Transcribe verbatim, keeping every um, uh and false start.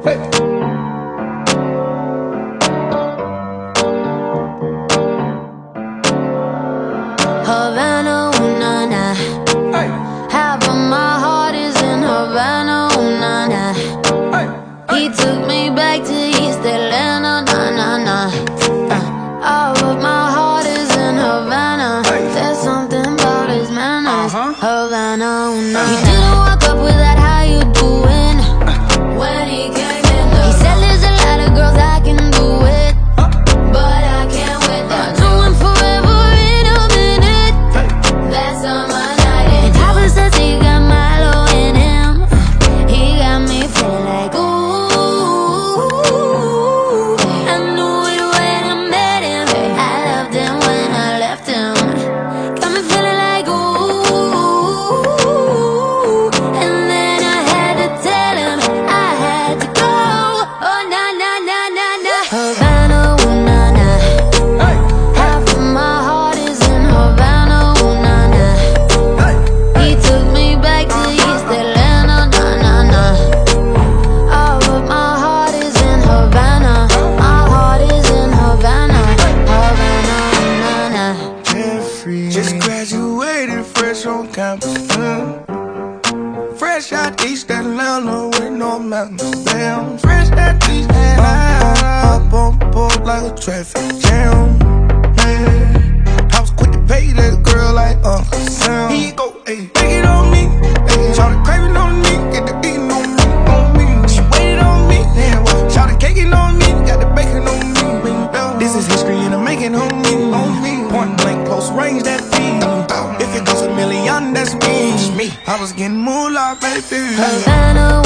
Hey. Havana, ooh, nah, nah. Hey. Half of my heart is in Havana, ooh, nah, nah. Hey. Hey. He took me back to East Atlanta, nah, nah, nah. Uh, all of my heart is in Havana. Hey. There's something about his manners. Uh-huh. Havana, ooh, nah, nah. He Uh-huh. didn't walk up with that how you doing when he came in the He said there's a lot of girls I can do it, but I can't with that. Do him forever in a minute. That's on my night. And Papa says he got Milo in him. He got me feeling like ooh. I knew it when I met him. I loved him when I left him. Got me feeling like ooh. And then I had to tell him I had to go. Oh na na na na na. Havana, ooh na na. Hey. Half of my heart is in Havana, ooh na na. Hey. He took me back to East Atlanta, nah, nah, nah. All of my heart is in Havana. My heart is in Havana. Havana, nah, nah. Jeffrey. Just graduated fresh on campus. Mm. Fresh out East Atlanta with no mountains. Damn, fresh out East Atlanta. Up on board like a traffic jam. Man, I was quick to pay that girl like Uncle Sam. Here you go, ayy, take it on me. Ayy, shout the craving on me, get the beating on me, on me. She waited on me, damn, well, shout the caking on me, got the bacon on me. This is history and I'm making on me, on me. Point blank, close range, that feed. If it goes a million, that's me. I was getting moolah, baby. Havana,